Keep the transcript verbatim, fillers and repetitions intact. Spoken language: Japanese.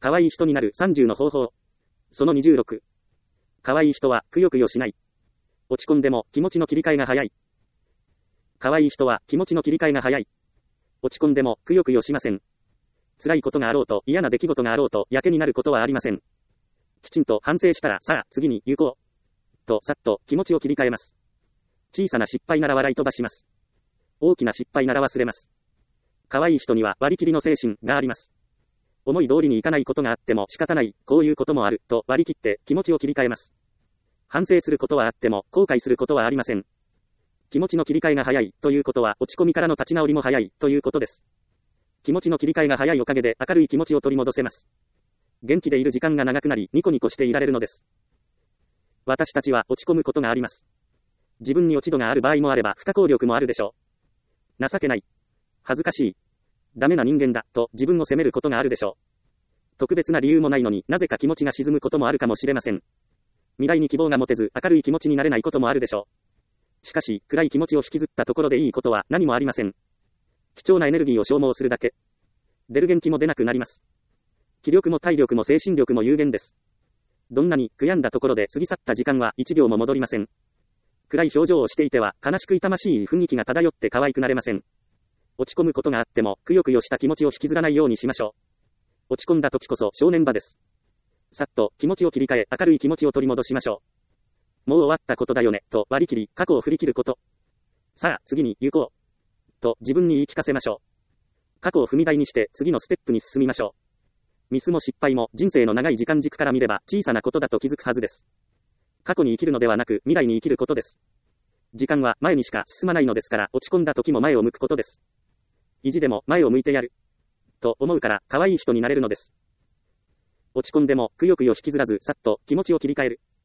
可愛い人になるさんじゅうの方法。そのにじゅうろく。可愛い人はくよくよしない。落ち込んでも気持ちの切り替えが早い。可愛い人は気持ちの切り替えが早い。落ち込んでもくよくよしません。辛いことがあろうと嫌な出来事があろうとやけになることはありません。きちんと反省したらさあ次に行こう。とさっと気持ちを切り替えます。小さな失敗なら笑い飛ばします。大きな失敗なら忘れます。可愛い人には割り切りの精神があります。思い通りにいかないことがあっても仕方ない、こういうこともある、と割り切って気持ちを切り替えます。反省することはあっても後悔することはありません。気持ちの切り替えが早いということは落ち込みからの立ち直りも早いということです。気持ちの切り替えが早いおかげで明るい気持ちを取り戻せます。元気でいる時間が長くなりニコニコしていられるのです。私たちは落ち込むことがあります。自分に落ち度がある場合もあれば不可抗力もあるでしょう。情けない。恥ずかしい。ダメな人間だと自分を責めることがあるでしょう。特別な理由もないのになぜか気持ちが沈むこともあるかもしれません。未来に希望が持てず明るい気持ちになれないこともあるでしょう。しかし暗い気持ちを引きずったところでいいことは何もありません。貴重なエネルギーを消耗するだけ。出る元気も出なくなります。気力も体力も精神力も有限です。どんなに悔やんだところで過ぎ去った時間はいちびょうも戻りません。暗い表情をしていては悲しく痛ましい雰囲気が漂って可愛くなれません。落ち込むことがあってもくよくよした気持ちを引きずらないようにしましょう。落ち込んだ時こそ正念場です。さっと気持ちを切り替え明るい気持ちを取り戻しましょう。もう終わったことだよねと割り切り過去を振り切ること。さあ次に行こうと自分に言い聞かせましょう。過去を踏み台にして次のステップに進みましょう。ミスも失敗も人生の長い時間軸から見れば小さなことだと気づくはずです。過去に生きるのではなく未来に生きることです。時間は前にしか進まないのですから落ち込んだ時も前を向くことです。意地でも前を向いてやると思うから可愛い人になれるのです。落ち込んでもくよくよ引きずらずさっと気持ちを切り替える。